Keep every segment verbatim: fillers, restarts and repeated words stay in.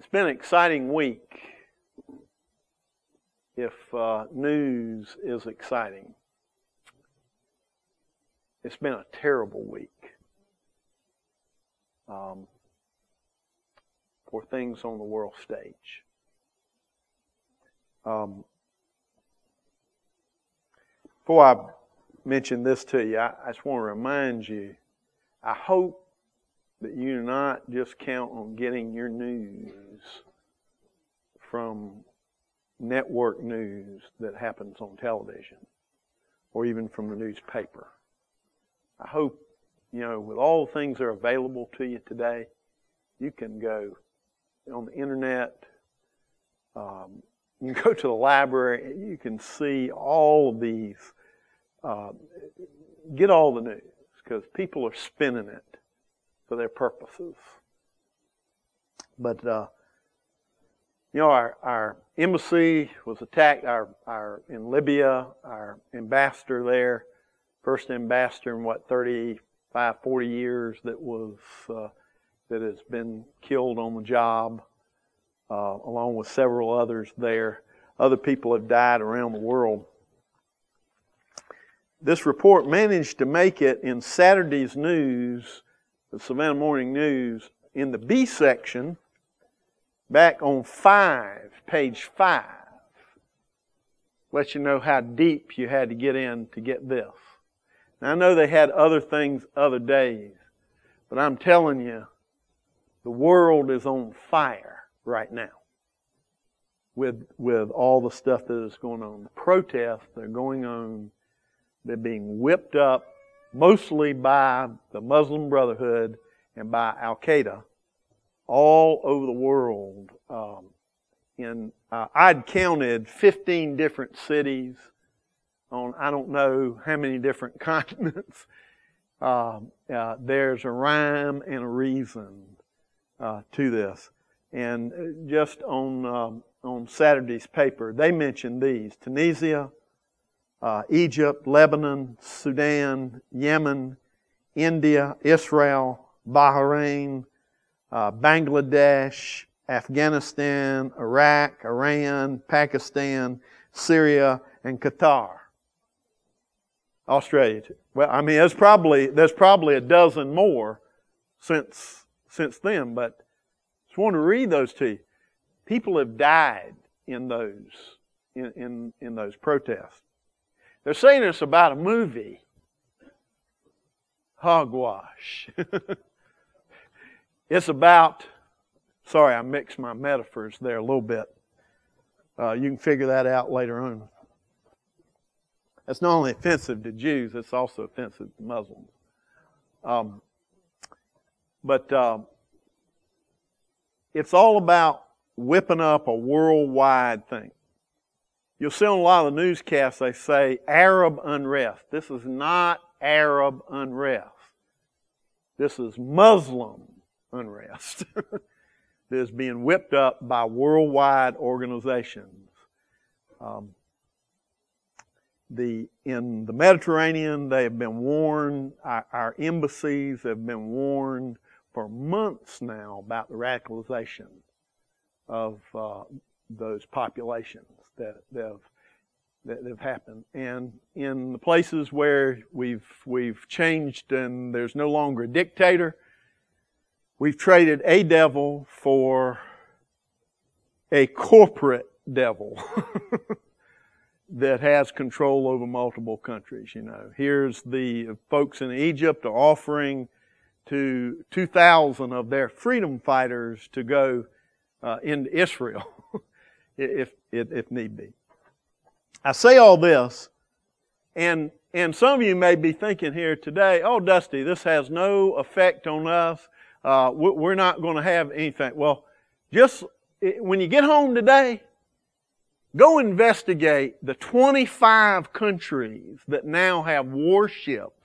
It's been an exciting week, if uh, news is exciting. It's been a terrible week um, for things on the world stage. Um, before I mention this to you, I, I just want to remind you, I hope that you do not just count on getting your news from network news that happens on television or even from the newspaper. I hope, you know, with all the things that are available to you today, you can go on the internet, um, you can go to the library, you can see all of these, uh, get all the news, because people are spinning it for their purposes. But, uh, you know, our, our embassy was attacked, our, our in Libya, our ambassador there, first ambassador in what, thirty-five, forty years that was, uh, that has been killed on the job, uh, along with several others there. Other people have died around the world. This report managed to make it in Saturday's news, the Savannah Morning News, in the B section, back on five, page five. Let you know how deep you had to get in to get this. Now, I know they had other things other days, but I'm telling you, the world is on fire right now with, with all the stuff that is going on. The protests that are going on, they're being whipped up mostly by the Muslim Brotherhood and by Al-Qaeda all over the world. Um, in uh, I'd counted fifteen different cities on I don't know how many different continents. Uh, uh, there's a rhyme and a reason uh, to this. And just on um, on Saturday's paper, they mentioned these: Tunisia, Uh, Egypt, Lebanon, Sudan, Yemen, India, Israel, Bahrain, uh, Bangladesh, Afghanistan, Iraq, Iran, Pakistan, Syria, and Qatar. Australia too. Well, I mean, there's probably there's probably a dozen more since since then, but I just want to read those to you. People have died in those in in, in those protests. They're saying it's about a movie. Hogwash. It's about, sorry, I mixed my metaphors there a little bit. Uh, you can figure that out later on. That's not only offensive to Jews, it's also offensive to Muslims. Um, but uh, it's all about whipping up a worldwide thing. You'll see on a lot of the newscasts they say Arab unrest. This is not Arab unrest. This is Muslim unrest that is being whipped up by worldwide organizations. Um, the in the Mediterranean, they have been warned. Our, our embassies have been warned for months now about the radicalization of uh, those populations that have that have happened. And in the places where we've we've changed and there's no longer a dictator, we've traded a devil for a corporate devil that has control over multiple countries. You know, here's the folks in Egypt are offering to two thousand of their freedom fighters to go uh, into Israel. If, if if need be. I say all this, and and some of you may be thinking here today, oh, Dusty, this has no effect on us. Uh, we're not going to have anything. Well, just when you get home today, go investigate the twenty-five countries that now have warships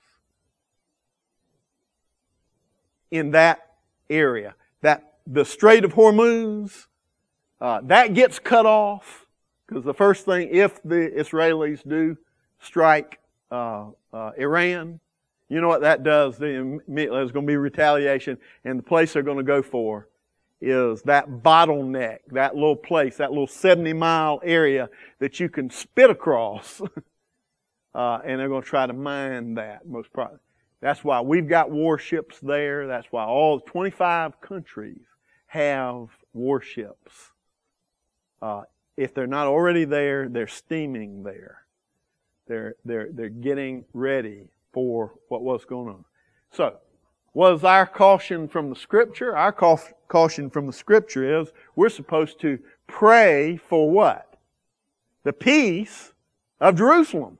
in that area. That the Strait of Hormuz, Uh, that gets cut off because the first thing, if the Israelis do strike uh, uh, Iran, you know what that does? Then immediately there's going to be retaliation, and the place they're going to go for is that bottleneck, that little place, that little seventy mile area that you can spit across. uh, and they're going to try to mine that most probably. That's why we've got warships there. That's why all twenty-five countries have warships. Uh, if they're not already there, they're steaming there. They're, they're, they're getting ready for what was going on. So, what is our caution from the Scripture? Our caution from the Scripture is we're supposed to pray for what? The peace of Jerusalem.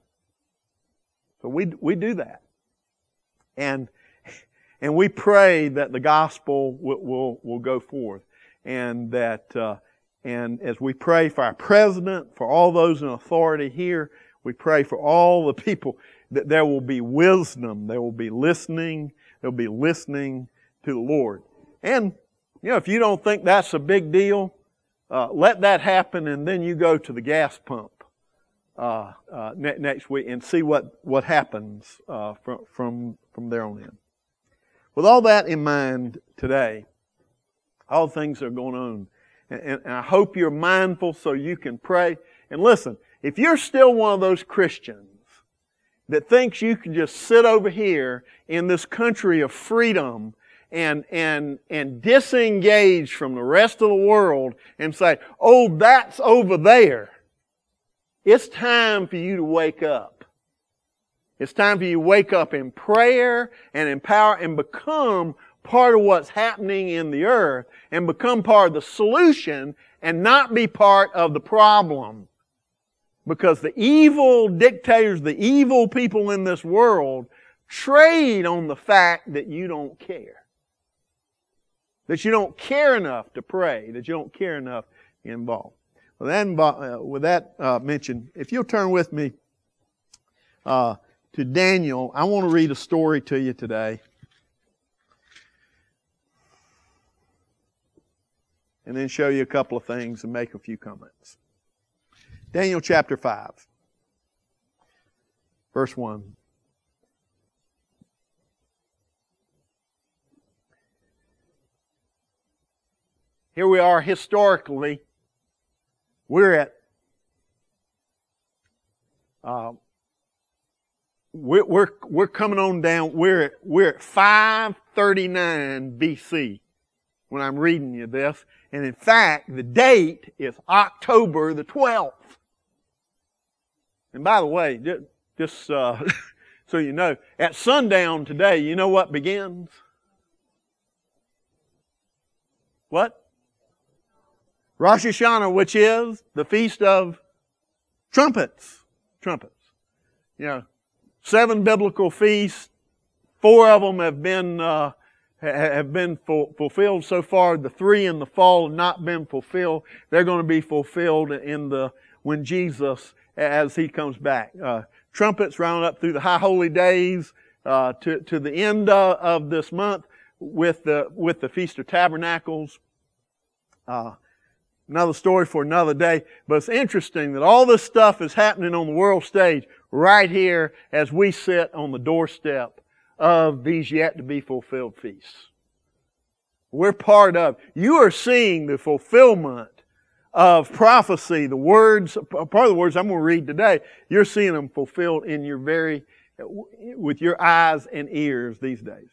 So we, we do that. And, and we pray that the gospel will, will, will go forth. And that, uh, and as we pray for our president, for all those in authority here, we pray for all the people that there will be wisdom, there will be listening, they'll be listening to the Lord. And, you know, if you don't think that's a big deal, uh, let that happen and then you go to the gas pump uh, uh, ne- next week and see what, what happens uh, from, from, from there on in. With all that in mind today, all the things that are going on, and, and, and I hope you're mindful so you can pray. And listen, if you're still one of those Christians that thinks you can just sit over here in this country of freedom and, and, and disengage from the rest of the world and say, oh, that's over there. It's time for you to wake up. It's time for you to wake up in prayer and in power and become part of what's happening in the earth and become part of the solution and not be part of the problem. Because the evil dictators, the evil people in this world trade on the fact that you don't care. That you don't care enough to pray. That you don't care enough to get involved. With that, uh, with that uh, mentioned, if you'll turn with me uh, to Daniel, I want to read a story to you today. And then show you a couple of things and make a few comments. Daniel chapter five, verse one. Here we are historically. We're at uh, we're, we're we're coming on down. We're at, we're at five thirty-nine B C when I'm reading you this, and in fact, the date is October the twelfth. And by the way, just, just uh, so you know, at sundown today, you know what begins? What? Rosh Hashanah, which is the Feast of Trumpets. Trumpets. You know, seven biblical feasts. Four of them have been uh, have been fu- fulfilled so far. The three in the fall have not been fulfilled. They're going to be fulfilled in the when Jesus, as He comes back. Uh, trumpets round up through the high holy days uh, to to the end uh, of this month with the with the Feast of Tabernacles. Uh, another story for another day. But it's interesting that all this stuff is happening on the world stage right here as we sit on the doorstep of these yet to be fulfilled feasts. We're part of. You are seeing the fulfillment of prophecy, the words, part of the words I'm going to read today, you're seeing them fulfilled in your very, with your eyes and ears these days.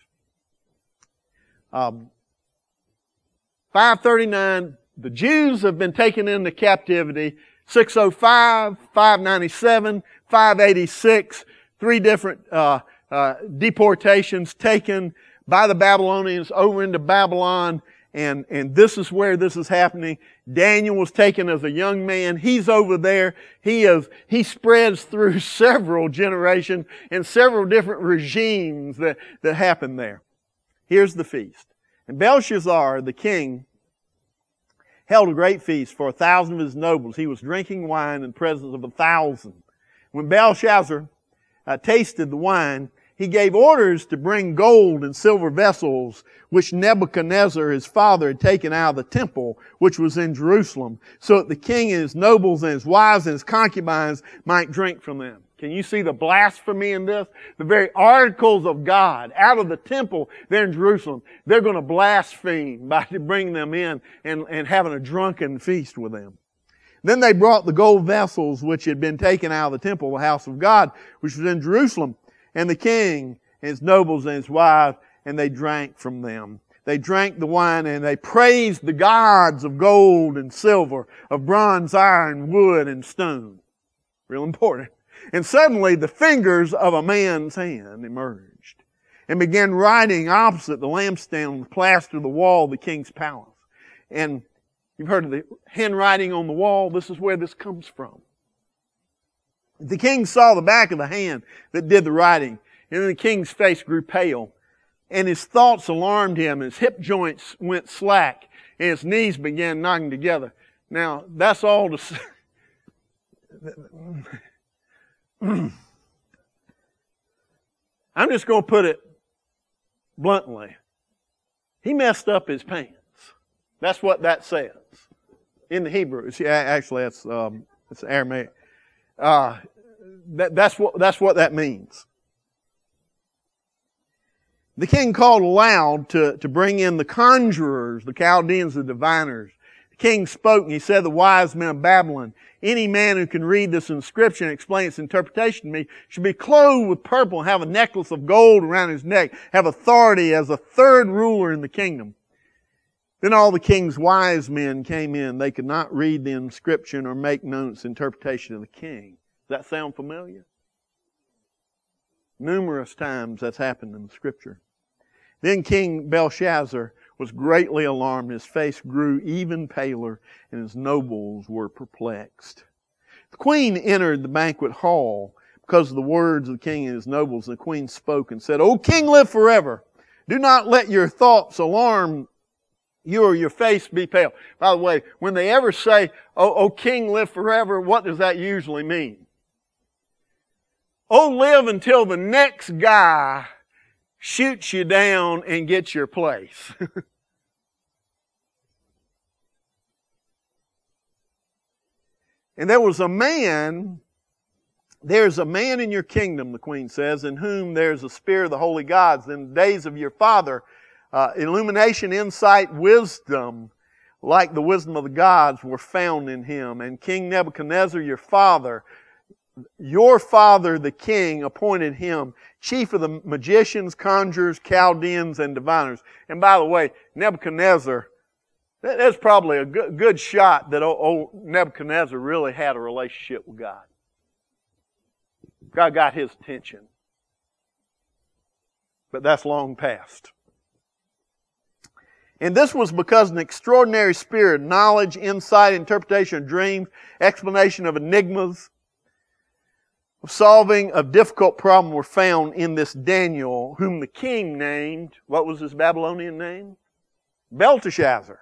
Um, five thirty-nine, the Jews have been taken into captivity. six oh five, five ninety-seven, five eighty-six, three different uh, uh, deportations taken by the Babylonians over into Babylon. And, and this is where this is happening. Daniel was taken as a young man. He's over there. He is, he spreads through several generations and several different regimes that, that happen there. Here's the feast. And Belshazzar, the king, held a great feast for a thousand of his nobles. He was drinking wine in presence of a thousand. When Belshazzar uh, tasted the wine, he gave orders to bring gold and silver vessels, which Nebuchadnezzar, his father, had taken out of the temple, which was in Jerusalem, so that the king and his nobles and his wives and his concubines might drink from them. Can you see the blasphemy in this? The very articles of God out of the temple there in Jerusalem, they're going to blaspheme by bringing them in and, and having a drunken feast with them. Then they brought the gold vessels which had been taken out of the temple, the house of God, which was in Jerusalem, and the king and his nobles and his wives, and they drank from them. They drank the wine and they praised the gods of gold and silver, of bronze, iron, wood, and stone. Real important. And suddenly the fingers of a man's hand emerged and began writing opposite the lampstand on the plaster of the wall of the king's palace. And you've heard of the handwriting on the wall. This is where this comes from. The king saw the back of the hand that did the writing, and then the king's face grew pale, and his thoughts alarmed him. His hip joints went slack, and his knees began knocking together. Now, that's all to say. I'm just going to put it bluntly. He messed up his pants. That's what that says in the Hebrew. See, actually, that's um, it's Aramaic. Uh, that, that's what that's what that means. The king called aloud to, to bring in the conjurers, the Chaldeans, the diviners. The king spoke and he said, the wise men of Babylon, any man who can read this inscription and explain its interpretation to me should be clothed with purple and have a necklace of gold around his neck, have authority as a third ruler in the kingdom. Then all the king's wise men came in. They could not read the inscription or make known its interpretation of the king. Does that sound familiar? Numerous times that's happened in the Scripture. Then King Belshazzar was greatly alarmed. His face grew even paler, and his nobles were perplexed. The queen entered the banquet hall because of the words of the king and his nobles. The queen spoke and said, O king, live forever. Do not let your thoughts alarm you or your face be pale. By the way, when they ever say, O, o king, live forever, what does that usually mean? Oh, live until the next guy shoots you down and gets your place. And there was a man, there's a man in your kingdom, the queen says, in whom there's a spirit of the holy gods. In the days of your father, uh, illumination, insight, wisdom, like the wisdom of the gods, were found in him. And King Nebuchadnezzar, your father, your father, the king, appointed him chief of the magicians, conjurers, Chaldeans, and diviners. And by the way, Nebuchadnezzar, that's probably a good, good shot that old Nebuchadnezzar really had a relationship with God. God got his attention. But that's long past. And this was because an extraordinary spirit, knowledge, insight, interpretation of dreams, explanation of enigmas, solving of difficult problems were found in this Daniel, whom the king named, what was his Babylonian name? Belteshazzar.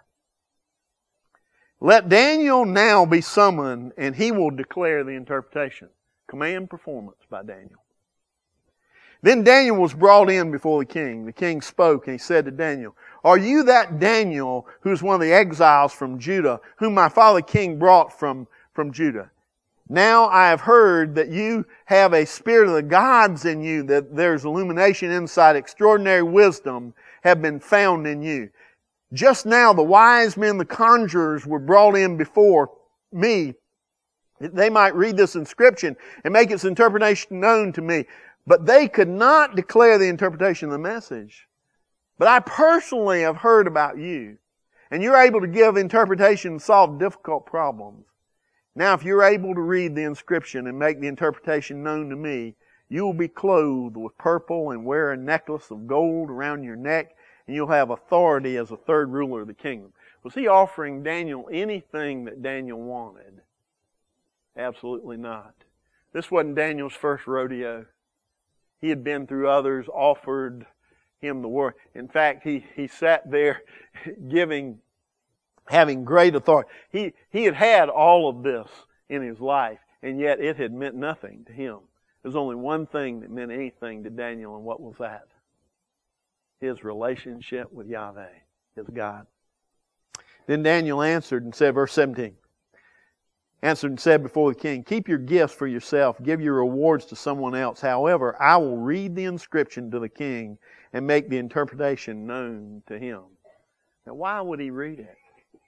Let Daniel now be summoned, and he will declare the interpretation. Command performance by Daniel. Then Daniel was brought in before the king. The king spoke, and he said to Daniel, Are you that Daniel who is one of the exiles from Judah, whom my father king brought from, from Judah? Now I have heard that you have a spirit of the gods in you, that there's illumination, insight, extraordinary wisdom have been found in you. Just now the wise men, the conjurers, were brought in before me. They might read this inscription and make its interpretation known to me. But they could not declare the interpretation of the message. But I personally have heard about you. And you're able to give interpretation and solve difficult problems. Now, if you're able to read the inscription and make the interpretation known to me, you will be clothed with purple and wear a necklace of gold around your neck, and you'll have authority as a third ruler of the kingdom. Was he offering Daniel anything that Daniel wanted? Absolutely not. This wasn't Daniel's first rodeo. He had been through others, offered him the word. In fact, he, he sat there giving having great authority. He, he had had all of this in his life, and yet it had meant nothing to him. There's only one thing that meant anything to Daniel, and what was that? His relationship with Yahweh, his God. Then Daniel answered and said, verse seventeen, answered and said before the king, keep your gifts for yourself, give your rewards to someone else. However, I will read the inscription to the king and make the interpretation known to him. Now, why would he read it?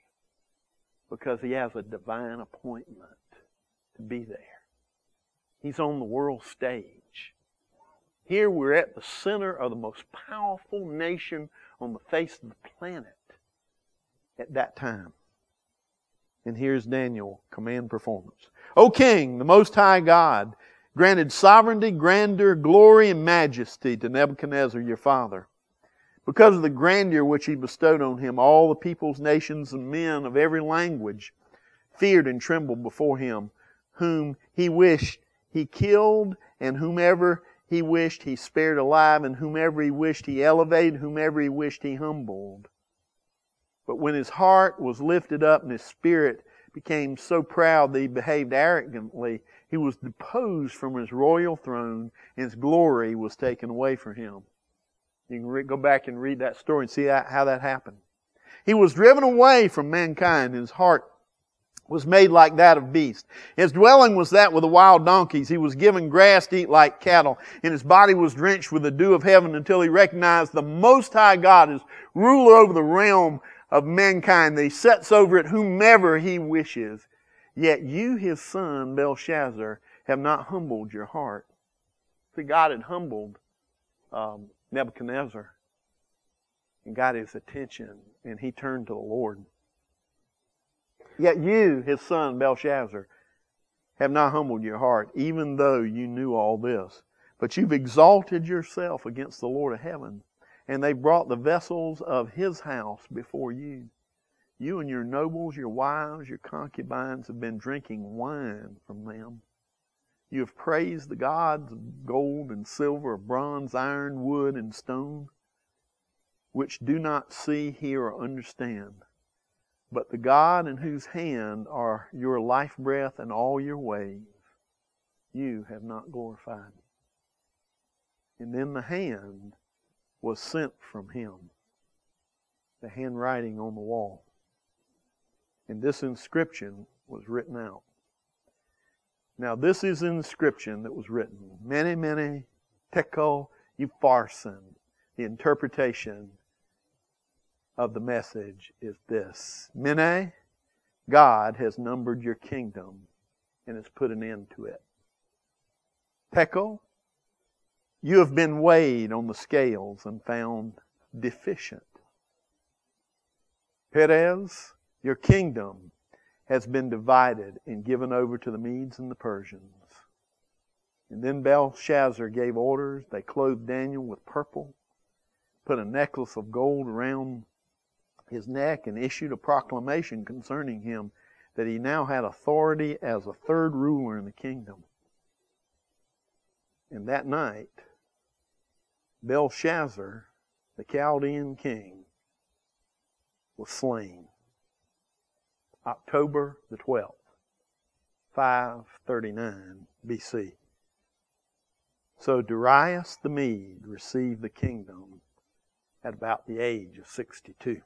Because he has a divine appointment to be there. He's on the world stage. Here we're at the center of the most powerful nation on the face of the planet at that time. And here's Daniel, command performance. O King, the Most High God, granted sovereignty, grandeur, glory, and majesty to Nebuchadnezzar your father. Because of the grandeur which he bestowed on him, all the peoples, nations, and men of every language feared and trembled before him, whom he wished he killed, and whomever he wished he spared alive, and whomever he wished he elevated, whomever he wished he humbled. But when his heart was lifted up and his spirit became so proud that he behaved arrogantly, he was deposed from his royal throne, and his glory was taken away from him. You can re- go back and read that story and see that, how that happened. He was driven away from mankind. His heart was made like that of beasts. His dwelling was that with the wild donkeys. He was given grass to eat like cattle, and his body was drenched with the dew of heaven until he recognized the Most High God as ruler over the realm of mankind, that he sets over it whomever he wishes. Yet you, his son, Belshazzar, have not humbled your heart. See, God had humbled um, Nebuchadnezzar and got his attention, and he turned to the Lord. Yet you, his son, Belshazzar, have not humbled your heart, even though you knew all this. But you've exalted yourself against the Lord of heaven, and they brought the vessels of his house before you. You and your nobles, your wives, your concubines have been drinking wine from them. You have praised the gods of gold and silver, of bronze, iron, wood, and stone, which do not see, hear, or understand. But the God in whose hand are your life breath and all your ways, you have not glorified. And then the hand was sent from him, the handwriting on the wall. And this inscription was written out. Now this is an inscription that was written. Mene, mene, tekel, upharsin. The interpretation of the message is this. Mene, God has numbered your kingdom and has put an end to it. Tekel, you have been weighed on the scales and found deficient. Perez, your kingdom has been divided and given over to the Medes and the Persians. And then Belshazzar gave orders. They clothed Daniel with purple, put a necklace of gold around his neck, and issued a proclamation concerning him that he now had authority as a third ruler in the kingdom. And that night, Belshazzar, the Chaldean king, was slain. October the twelfth, five thirty-nine B C. So Darius the Mede received the kingdom at about the age of sixty-two.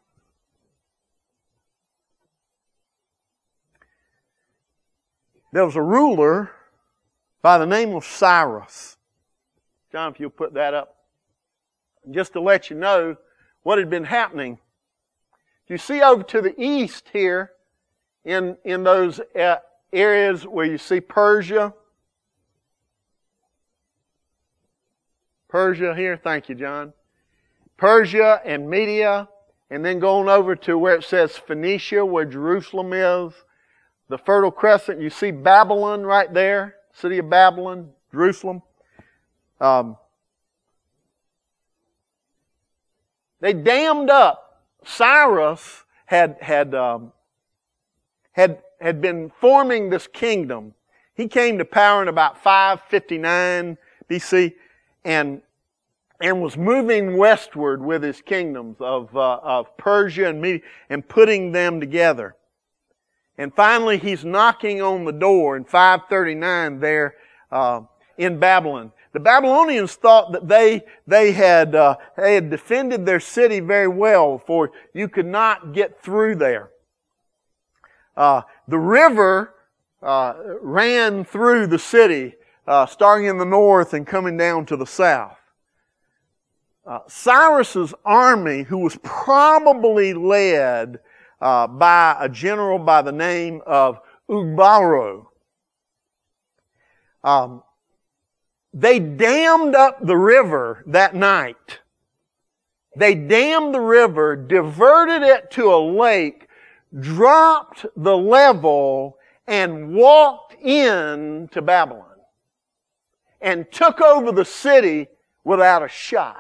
There was a ruler by the name of Cyrus. John, if you'll put that up. Just to let you know what had been happening. You see over to the east here, in, in those uh, areas where you see Persia. Persia here, thank you, John. Persia and Media, and then going over to where it says Phoenicia, where Jerusalem is. The Fertile Crescent, you see Babylon right there, city of Babylon, Jerusalem. Um, they dammed up. Cyrus had had um, had had been forming this kingdom. He came to power in about five fifty-nine B C, and and was moving westward with his kingdoms of uh, of Persia and Media, and putting them together. And finally, he's knocking on the door in five thirty-nine there uh, in Babylon. The Babylonians thought that they they had uh, they had defended their city very well, for you could not get through there. Uh, the river uh, ran through the city, uh, starting in the north and coming down to the south. Uh, Cyrus's army, who was probably led uh, by a general by the name of Ugbaro, um, they dammed up the river that night. They dammed the river, diverted it to a lake, dropped the level, and walked in to Babylon. And took over the city without a shot.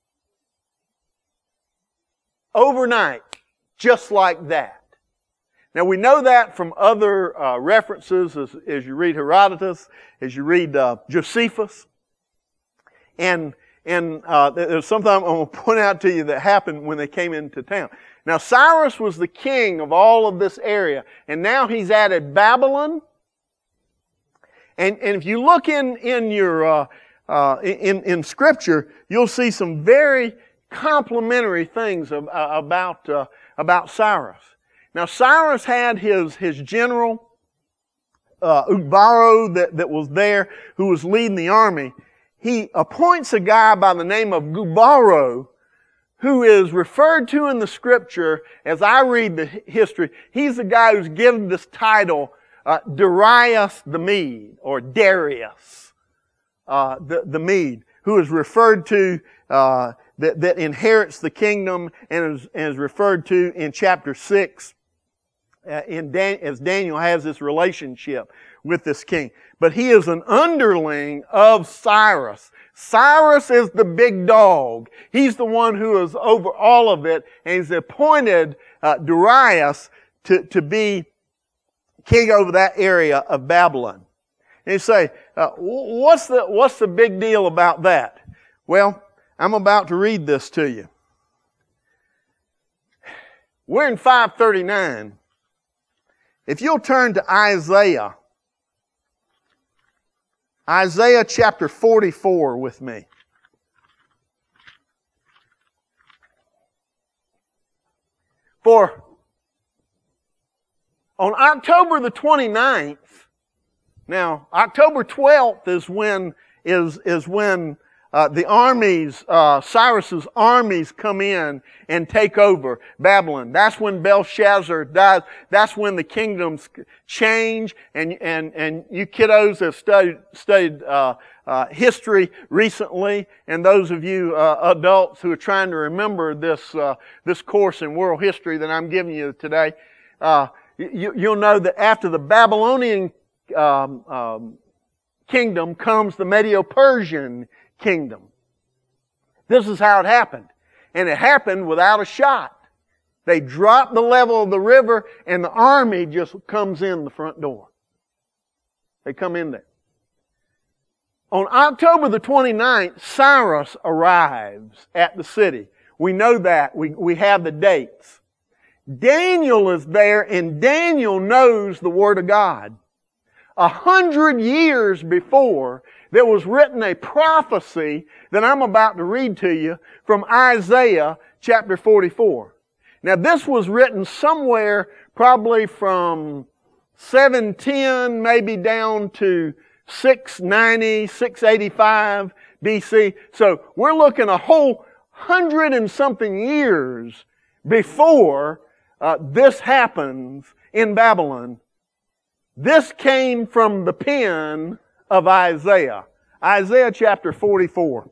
Overnight, just like that. Now we know that from other uh, references as, as you read Herodotus, as you read uh, Josephus. And and uh, there's something I'm going to point out to you that happened when they came into town. Now Cyrus was the king of all of this area, and now he's added Babylon. And and if you look in in your uh, uh, in in Scripture, you'll see some very complimentary things of, uh, about uh, about Cyrus. Now Cyrus had his his general uh, Ugbaro that that was there, who was leading the army. He appoints a guy by the name of Gubaro, who is referred to in the Scripture, as I read the history, he's the guy who's given this title, uh, Darius the Mede, or Darius uh, the, the Mede, who is referred to, uh, that, that inherits the kingdom and is, and is referred to in chapter six, uh, in Dan, as Daniel has this relationship with this king. But he is an underling of Cyrus. Cyrus is the big dog. He's the one who is over all of it, and he's appointed uh, Darius to, to be king over that area of Babylon. And you say, uh, what's the, what's the big deal about that? Well, I'm about to read this to you. We're in five thirty-nine. If you'll turn to Isaiah, Isaiah chapter forty-four with me. For on October the twenty-ninth, now October twelfth is when is is when uh, the armies, uh, Cyrus's armies come in and take over Babylon. That's when Belshazzar dies. That's when the kingdoms change. And and and you kiddos have studied studied uh, uh, history recently, and those of you uh, adults who are trying to remember this uh, this course in world history that I'm giving you today, uh, you, you'll know that after the Babylonian um, um, kingdom comes the Medo-Persian kingdom. This is how it happened. And it happened without a shot. They dropped the level of the river and the army just comes in the front door. They come in there. On October the twenty-ninth, Cyrus arrives at the city. We know that. We, we have the dates. Daniel is there, and Daniel knows the Word of God. A hundred years before, there was written a prophecy that I'm about to read to you from Isaiah chapter forty-four. Now this was written somewhere probably from seven ten maybe down to six ninety, six eighty-five B C. So we're looking a whole hundred and something years before uh, this happens in Babylon. This came from the pen of Isaiah. Isaiah chapter forty-four.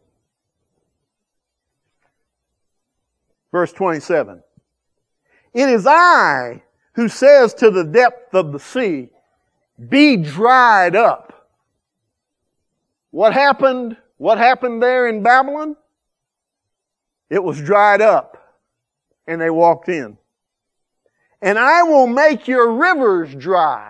Verse twenty-seven. It is I who says to the depth of the sea, be dried up. What happened? What happened there in Babylon? It was dried up, and they walked in. And I will make your rivers dry.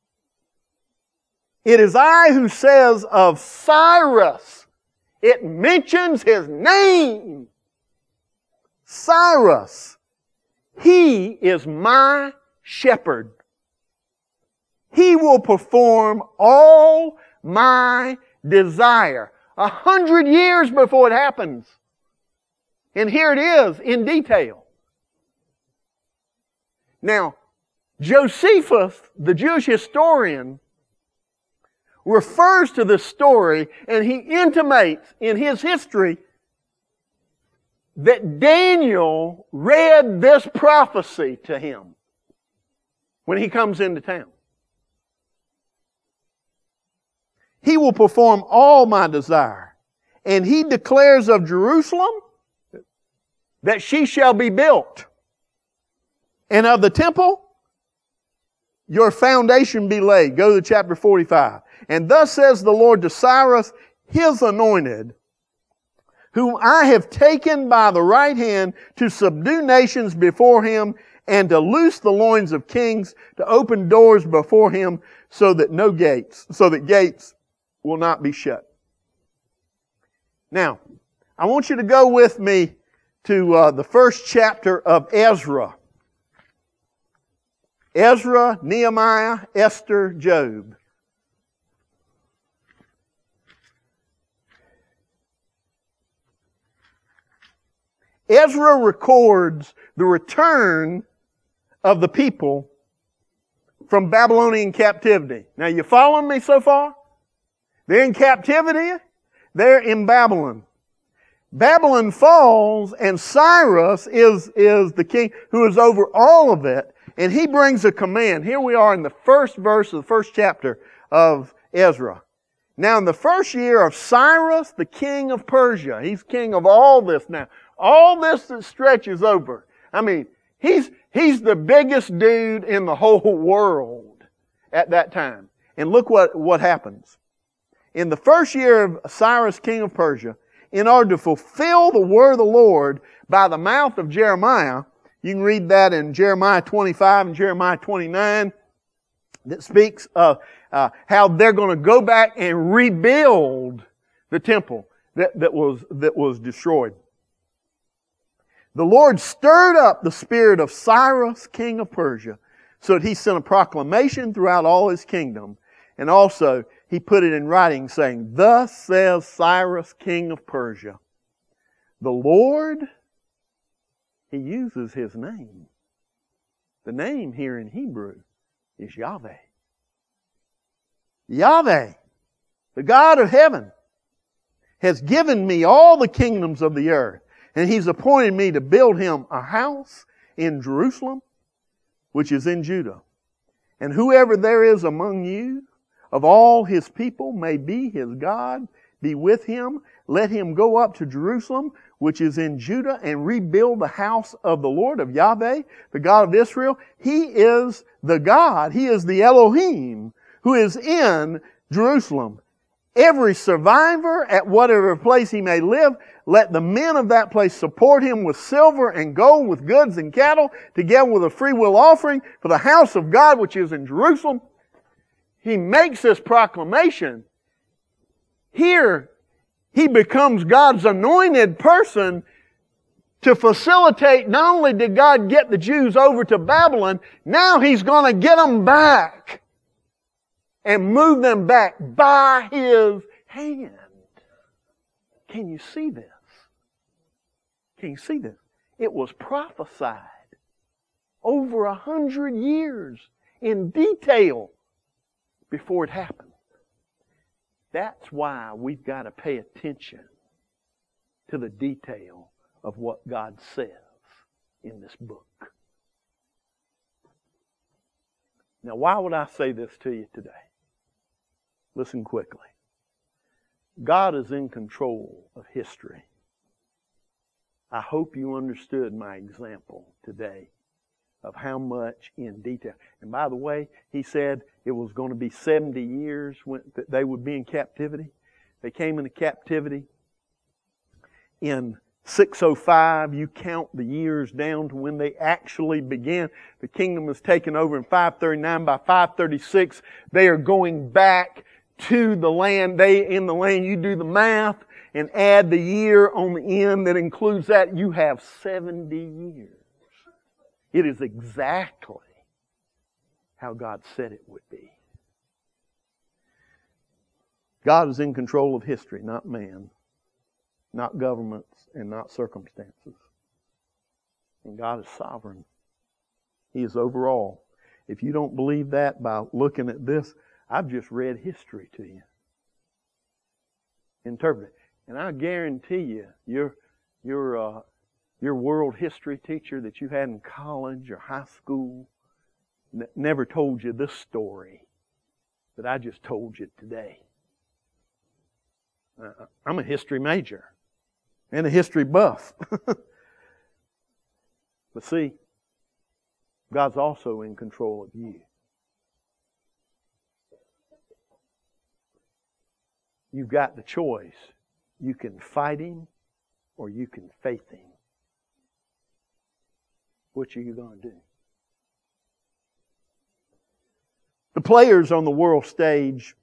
It is I who says of Cyrus, it mentions his name. Cyrus, he is my shepherd. He will perform all my desire. A hundred years before it happens. And here it is in detail. Now, Josephus, the Jewish historian, refers to this story, and he intimates in his history that Daniel read this prophecy to him when he comes into town. He will perform all my desire. And he declares of Jerusalem that she shall be built. And of the temple, your foundation be laid. Go to chapter forty-five. And thus says the Lord to Cyrus, his anointed, whom I have taken by the right hand to subdue nations before him and to loose the loins of kings, to open doors before him so that no gates, so that gates will not be shut. Now, I want you to go with me to uh, the first chapter of Ezra. Ezra, Nehemiah, Esther, Job. Ezra records the return of the people from Babylonian captivity. Now, you following me so far? They're in captivity. They're in Babylon. Babylon falls, and Cyrus is, is the king who is over all of it. And he brings a command. Here we are in the first verse of the first chapter of Ezra. Now, in the first year of Cyrus, the king of Persia, he's king of all this now. All this that stretches over. I mean, he's, he's the biggest dude in the whole world at that time. And look what, what happens. In the first year of Cyrus, king of Persia, in order to fulfill the word of the Lord by the mouth of Jeremiah, you can read that in Jeremiah twenty-five and Jeremiah twenty-nine, that speaks of uh, how they're going to go back and rebuild the temple that, that was, that was destroyed. The Lord stirred up the spirit of Cyrus, king of Persia, so that he sent a proclamation throughout all his kingdom. And also, he put it in writing saying, thus says Cyrus, king of Persia, the Lord, he uses his name. The name here in Hebrew is Yahweh. Yahweh, the God of heaven, has given me all the kingdoms of the earth. And he's appointed me to build him a house in Jerusalem, which is in Judah. And whoever there is among you, of all his people, may be his God, be with him. Let him go up to Jerusalem, which is in Judah, and rebuild the house of the Lord, of Yahweh, the God of Israel. He is the God, he is the Elohim, who is in Jerusalem. Every survivor at whatever place he may live, let the men of that place support him with silver and gold, with goods and cattle, together with a freewill offering for the house of God which is in Jerusalem. He makes this proclamation. Here, he becomes God's anointed person to facilitate. Not only did God get the Jews over to Babylon, now he's going to get them back and move them back by his hand. Can you see this? Can you see this? It was prophesied over a hundred years in detail before it happened. That's why we've got to pay attention to the detail of what God says in this book. Now, why would I say this to you today? Listen quickly. God is in control of history. I hope you understood my example today of how much in detail. And by the way, he said it was going to be seventy years when, that they would be in captivity. They came into captivity in six oh five. You count the years down to when they actually began. The kingdom was taken over in five thirty-nine. By five thirty-six, they are going back to the land. They in the land, you do the math and add the year on the end that includes that, you have seventy years. It is exactly how God said it would be. God is in control of history, not man, not governments, and not circumstances. And God is sovereign. He is over all. If you don't believe that by looking at this, I've just read history to you. Interpret it. And I guarantee you, your, your, uh, your world history teacher that you had in college or high school n- never told you this story that I just told you today. Uh, I'm a history major and a history buff. But see, God's also in control of you. You've got the choice. You can fight Him or you can faith Him. Which are you going to do? The players on the world stage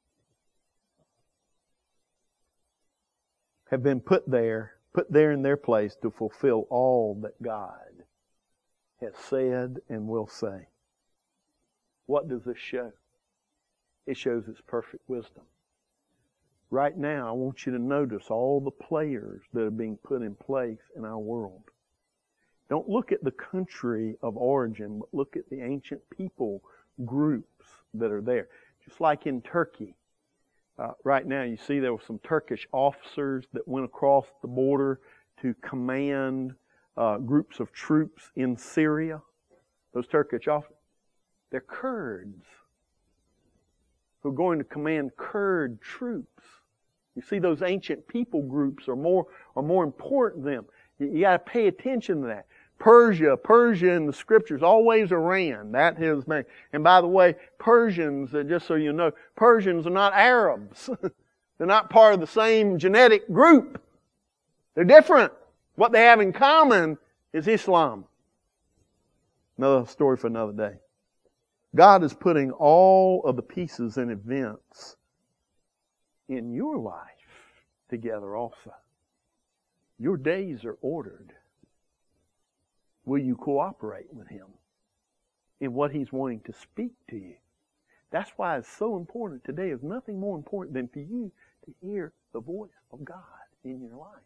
have been put there, put there in their place to fulfill all that God has said and will say. What does this show? It shows His perfect wisdom. Right now, I want you to notice all the players that are being put in place in our world. Don't look at the country of origin, but look at the ancient people groups that are there. Just like in Turkey. Uh, right now, you see there were some Turkish officers that went across the border to command uh, groups of troops in Syria. Those Turkish officers, they're Kurds who are going to command Kurd troops. You see, those ancient people groups are more are more important than them. You, you got to pay attention to that. Persia, Persia in the Scriptures, always Iran. That is, and by the way, Persians, just so you know, Persians are not Arabs. They're not part of the same genetic group. They're different. What they have in common is Islam. Another story for another day. God is putting all of the pieces and events in your life together also. Your days are ordered. Will you cooperate with Him in what He's wanting to speak to you? That's why it's so important. Today is nothing more important than for you to hear the voice of God in your life.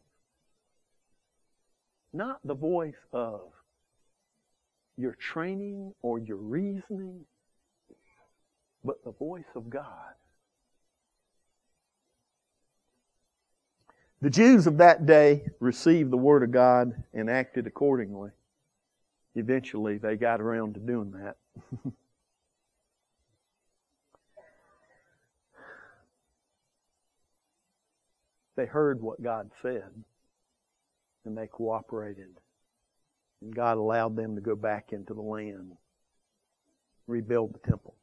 Not the voice of your training or your reasoning, but the voice of God. The Jews of that day received the Word of God and acted accordingly. Eventually, they got around to doing that. They heard what God said, and they cooperated. And God allowed them to go back into the land, rebuild the temple.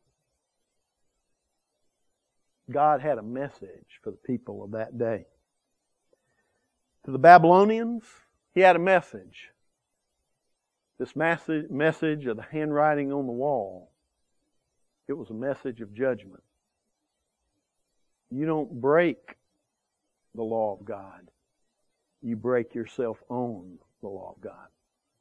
God had a message for the people of that day. To the Babylonians, He had a message. This message, message of the handwriting on the wall, it was a message of judgment. You don't break the law of God. You break yourself on the law of God.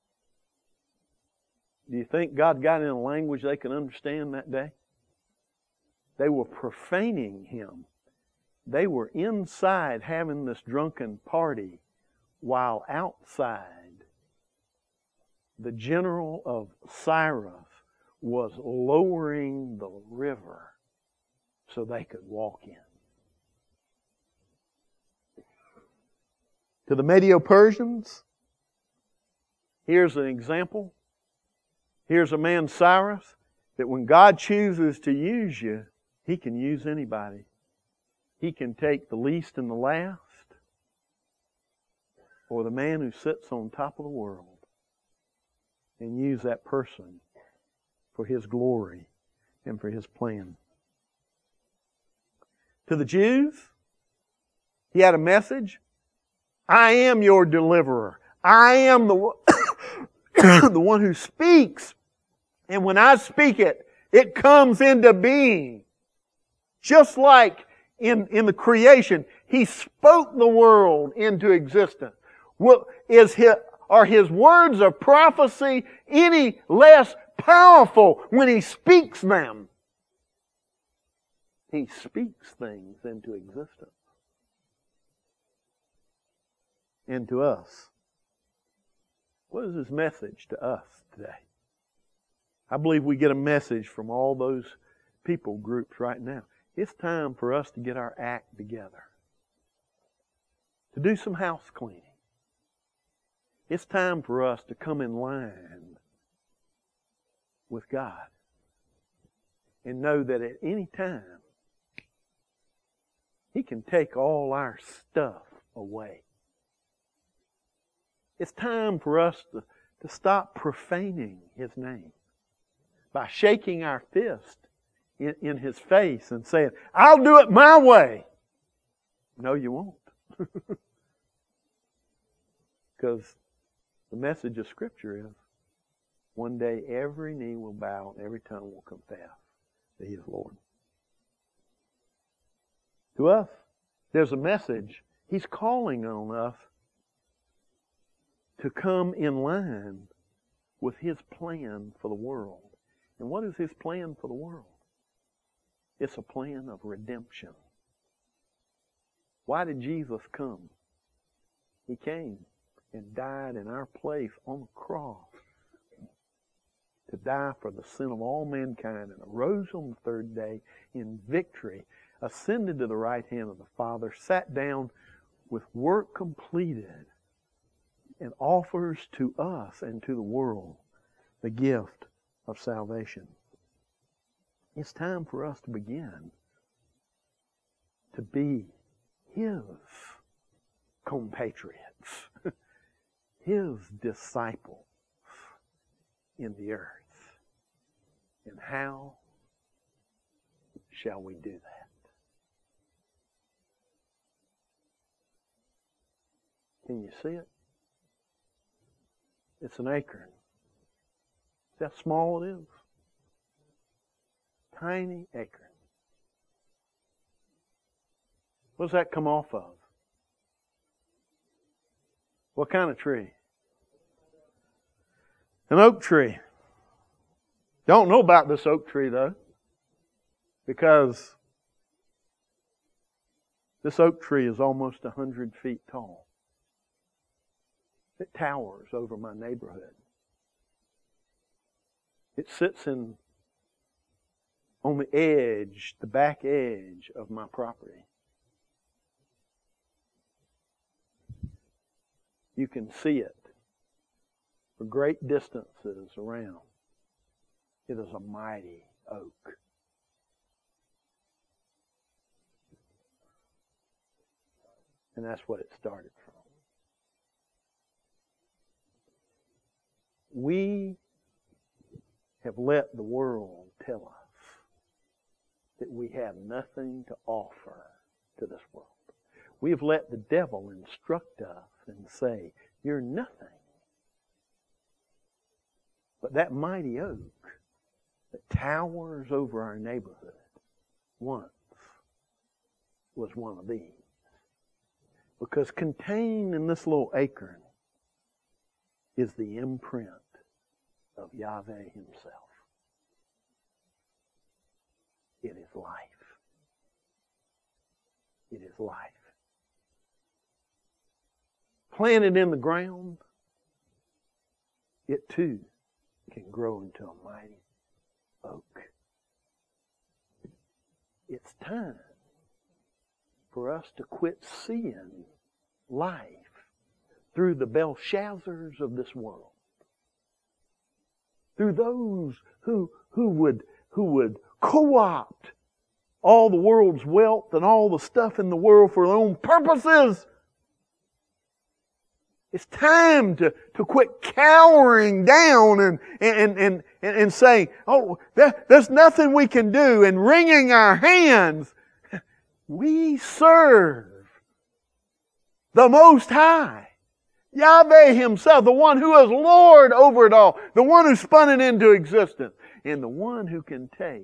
Do you think God got in a language they could understand that day? They were profaning Him. They were inside having this drunken party, while outside the general of Cyrus was lowering the river so they could walk in. To the Medo-Persians, here's an example. Here's a man, Cyrus, that when God chooses to use you, He can use anybody. He can take the least and the last, or the man who sits on top of the world, and use that person for His glory and for His plan. To the Jews, He had a message. I am your deliverer. I am the one, the one who speaks. And when I speak it, it comes into being. Just like in, in the creation, He spoke the world into existence. Well, is his, are His words of prophecy any less powerful when He speaks them? He speaks things into existence. And to us. What is His message to us today? I believe we get a message from all those people groups right now. It's time for us to get our act together. To do some house cleaning. It's time for us to come in line with God. And know that at any time, He can take all our stuff away. It's time for us to, to stop profaning His name by shaking our fist in, in His face and saying, I'll do it my way. No, you won't. Because the message of Scripture is, one day every knee will bow and every tongue will confess that He is Lord. To us, there's a message. He's calling on us to come in line with His plan for the world. And what is His plan for the world? It's a plan of redemption. Why did Jesus come? He came and died in our place on the cross to die for the sin of all mankind, and arose on the third day in victory, ascended to the right hand of the Father, sat down with work completed, and offers to us and to the world the gift of salvation. It's time for us to begin to be His compatriots, His disciples in the earth. And how shall we do that? Can you see it? It's an acorn. See how small it is? Tiny acorn. What does that come off of? What kind of tree? An oak tree. Don't know about this oak tree though, because this oak tree is almost a hundred feet tall. It towers over my neighborhood. It sits in on the edge, the back edge of my property. You can see it for great distances around. It is a mighty oak. And that's what it started from. We have let the world tell us that we have nothing to offer to this world. We have let the devil instruct us and say, you're nothing. But that mighty oak that towers over our neighborhood once was one of these. Because contained in this little acorn is the imprint of Yahweh Himself. It is life. It is life. Planted in the ground, it too can grow into a mighty oak. It's time for us to quit seeing life through the Belshazzars of this world. Through those who, who would, who would co-opt all the world's wealth and all the stuff in the world for their own purposes. It's time to, to quit cowering down and, and, and, and, and saying, oh, there, there's nothing we can do, and wringing our hands. We serve the Most High. Yahweh Himself, the one who is Lord over it all, the one who spun it into existence, and the one who can take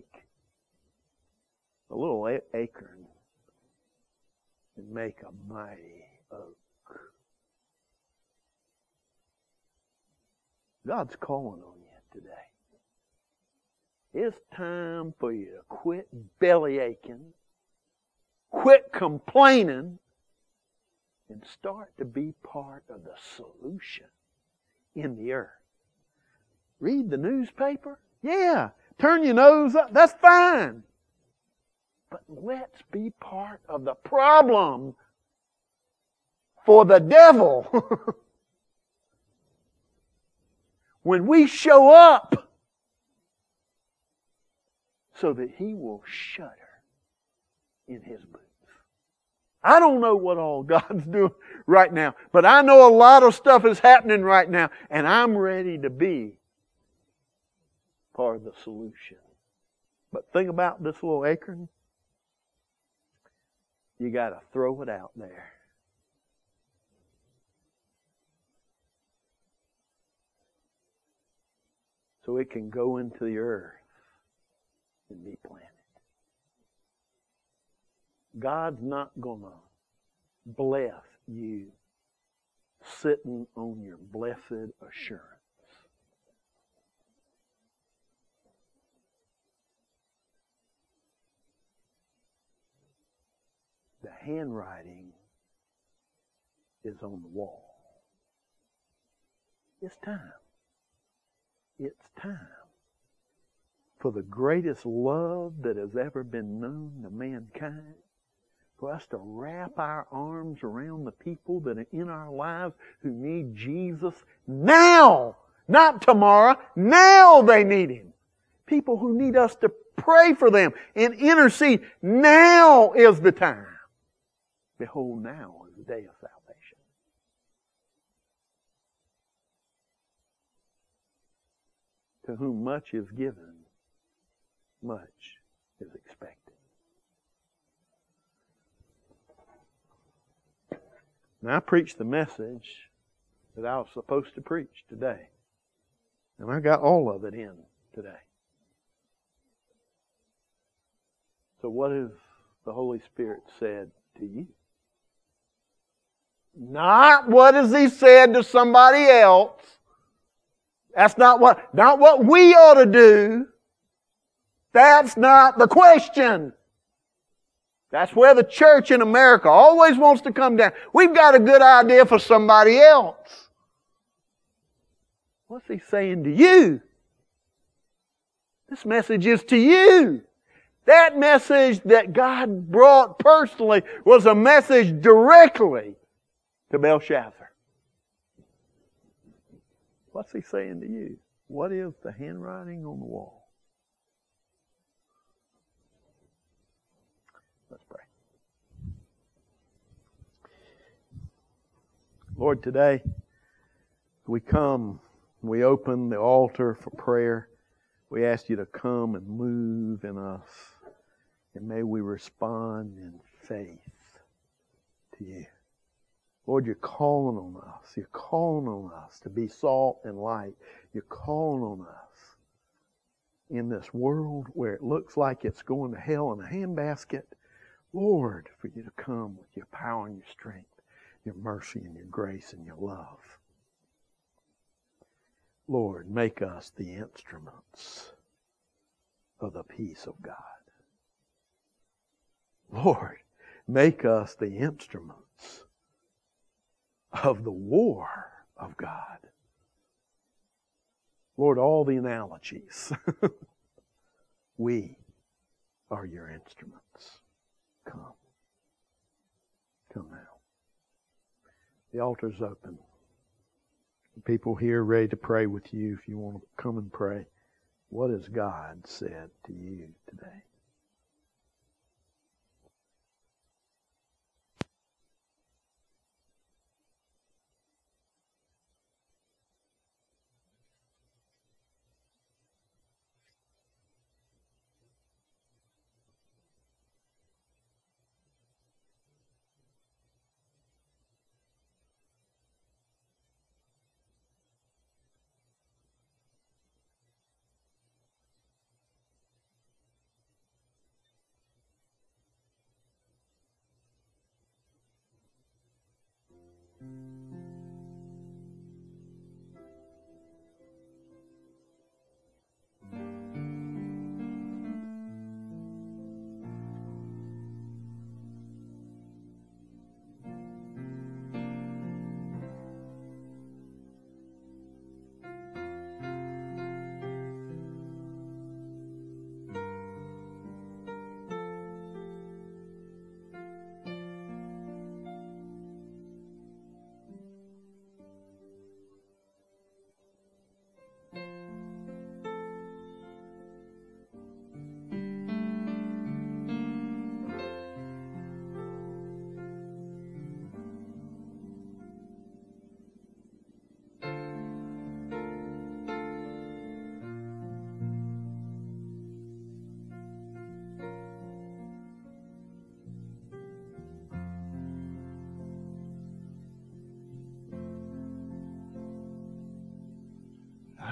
a little acorn and make a mighty oak. God's calling on you today. It's time for you to quit belly aching, quit complaining, and start to be part of the solution in the earth. Read the newspaper? Yeah. turn your nose up. That's fine. But let's be part of the problem for the devil. When we show up so that he will shudder in his boots. I don't know what all God's doing right now, but I know a lot of stuff is happening right now, and I'm ready to be part of the solution. But think about this little acorn. You got to throw it out there. So it can go into the earth and be planted. God's not going to bless you sitting on your blessed assurance. The handwriting is on the wall. It's time. It's time for the greatest love that has ever been known to mankind, for us to wrap our arms around the people that are in our lives who need Jesus now, not tomorrow. Now they need Him. People who need us to pray for them and intercede. Now is the time. Behold, now is the day of salvation. To whom much is given, much is expected. Now, I preached the message that I was supposed to preach today. And I got all of it in today. So what has the Holy Spirit said to you? Not what has He said to somebody else. That's not what, not what we ought to do. That's not the question. That's where the church in America always wants to come down. We've got a good idea for somebody else. What's He saying to you? This message is to you. That message that God brought personally was a message directly to Belshazzar. What's He saying to you? What is the handwriting on the wall? Let's pray. Lord, today we come, we open the altar for prayer. We ask You to come and move in us. And may we respond in faith to You. Lord, You're calling on us. You're calling on us to be salt and light. You're calling on us in this world where it looks like it's going to hell in a handbasket. Lord, for You to come with Your power and Your strength, Your mercy and Your grace and Your love. Lord, make us the instruments of the peace of God. Lord, make us the instruments of the war of God. Lord, all the analogies. We are Your instruments. Come. Come now. The altar's open. People here ready to pray with you. If you want to come and pray, what has God said to you today?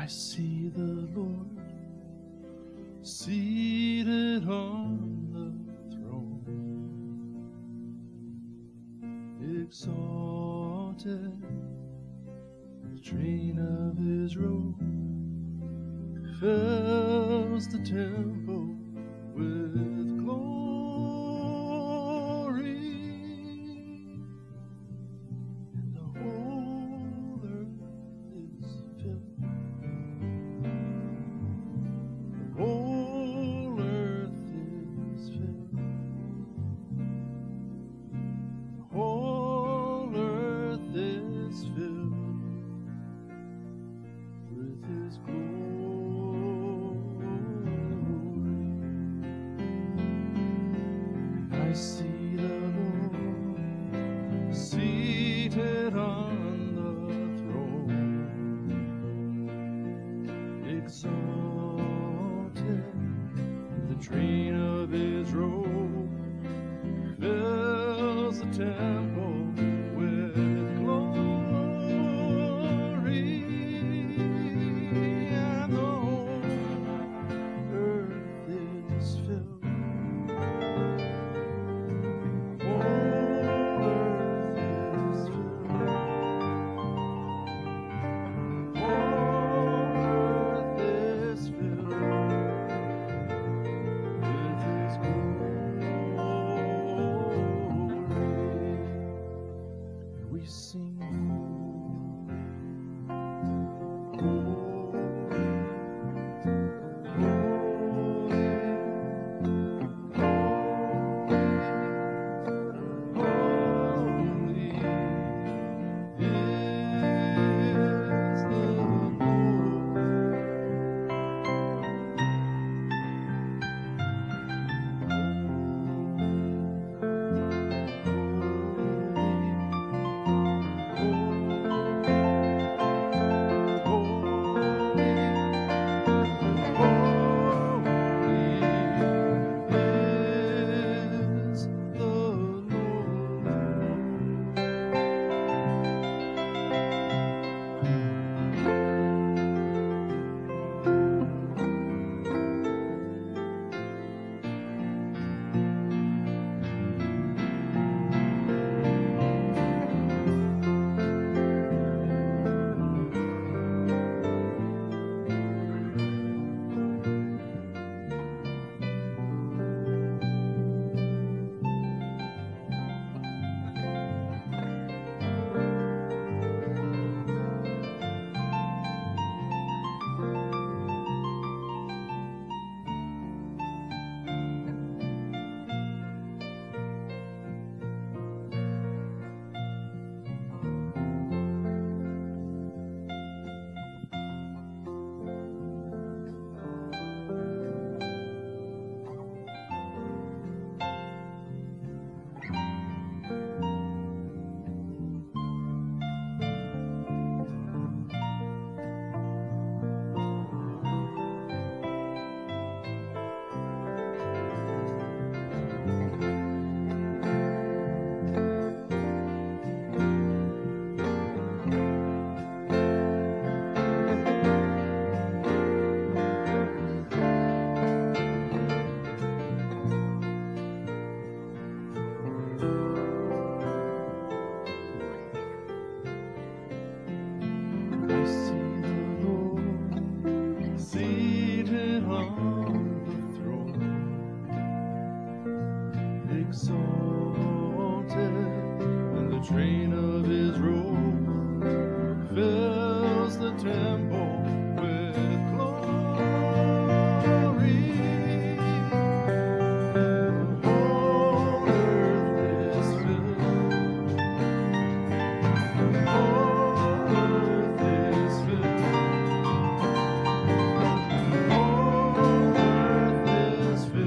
I see the Lord seated on the throne, exalted, the train of his robe fills the temple with glory, and the whole earth is filled. The whole earth is filled. The whole earth is filled with his glory. I see the Lord seated on the throne, exalted, the train of his robe fills the temple with glory, and the whole earth is filled. We sing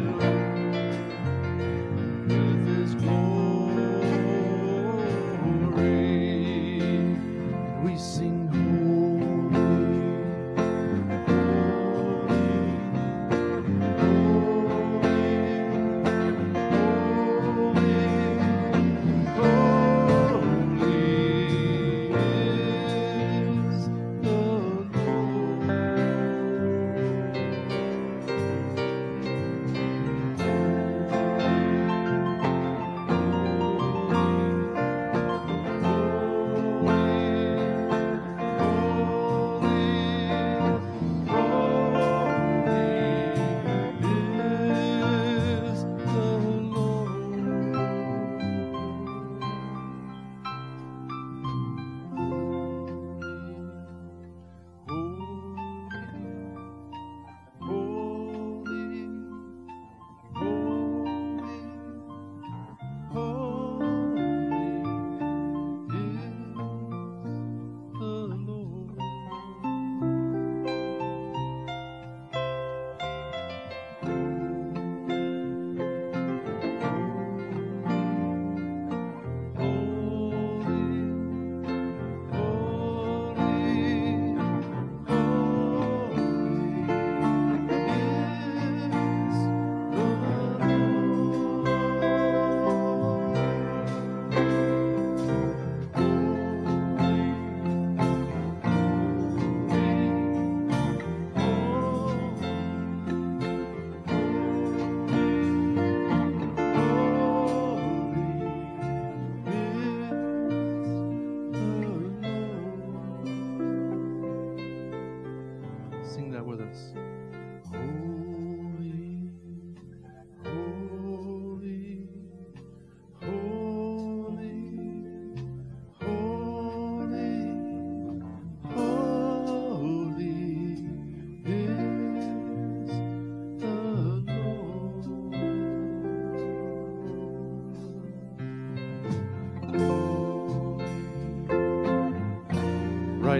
glory.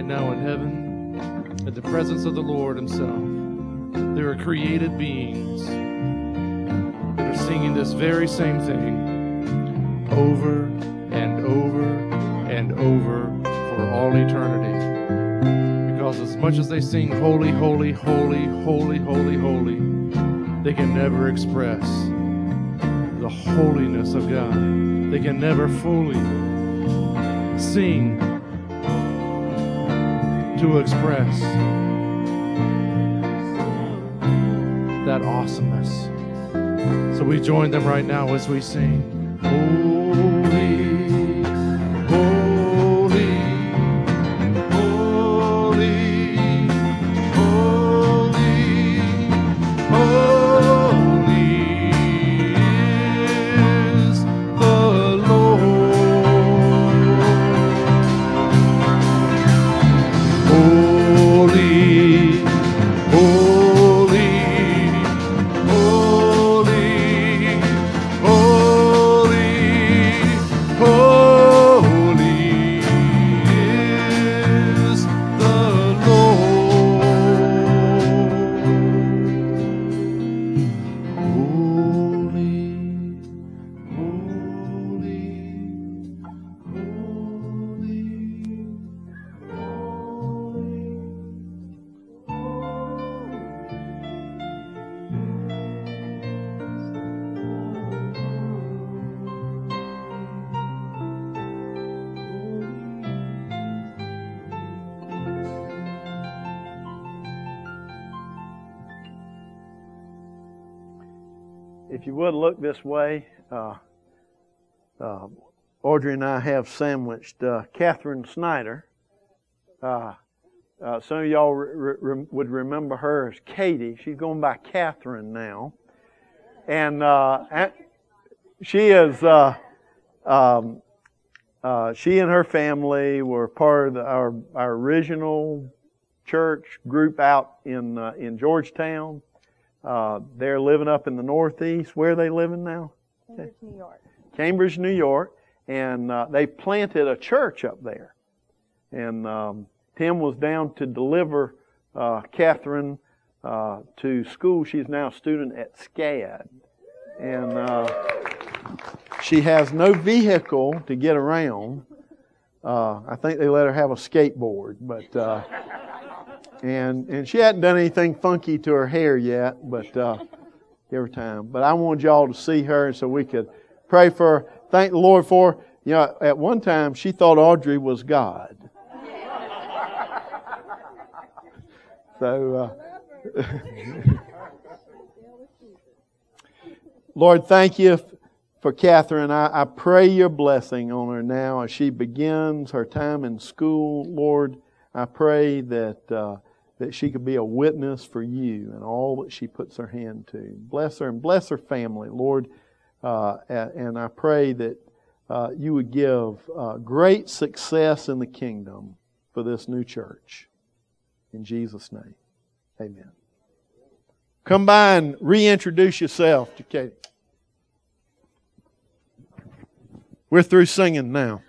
now in heaven, at the presence of the Lord Himself. There are created beings that are singing this very same thing over and over and over for all eternity. Because as much as they sing holy, holy, holy, holy, holy, holy, they can never express the holiness of God. They can never fully sing to express that awesomeness. So we join them right now as we sing, holy, holy, holy, holy, holy is the Lord. Holy, holy, holy, holy, holy is the Lord. Holy, holy, If you would look this way, uh, uh, Audrey and I have sandwiched uh, Catherine Snyder. Uh, uh, some of y'all re- re- would remember her as Katie. She's going by Catherine now. And uh, she is, uh, um, uh, she and her family were part of the, our, our original church group out in uh, in Georgetown. Uh, they're living up in the Northeast. Where are they living now? Cambridge, New York. Cambridge, New York. And uh, they planted a church up there. And um, Tim was down to deliver uh, Catherine uh, to school. She's now a student at SCAD. And uh, she has no vehicle to get around. Uh, I think they let her have a skateboard. But... Uh, And and she hadn't done anything funky to her hair yet, but uh, give her time. But I wanted y'all to see her so we could pray for her. Thank the Lord for her. You know, at one time she thought Audrey was God. So, uh, Lord, thank you for Catherine. I, I pray your blessing on her now as she begins her time in school. Lord, I pray that uh, that she could be a witness for you and all that she puts her hand to. Bless her and bless her family, Lord. Uh, and I pray that uh, you would give uh, great success in the kingdom for this new church. In Jesus' name, amen. Come by and reintroduce yourself to Katie. We're through singing now.